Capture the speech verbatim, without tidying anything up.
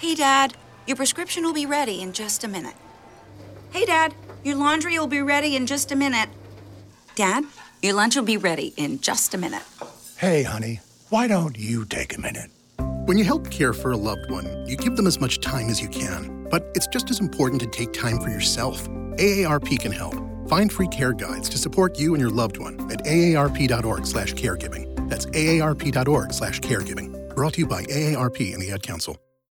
Hey, Dad, your prescription will be ready in just a minute. Hey, Dad, your laundry will be ready in just a minute. Dad, your lunch will be ready in just a minute. Hey, honey, why don't you take a minute? When you help care for a loved one, you give them as much time as you can. But it's just as important to take time for yourself. A A R P can help. Find free care guides to support you and your loved one at aarp.org slash caregiving. That's aarp.org slash caregiving. Brought to you by A A R P and the Ad Council.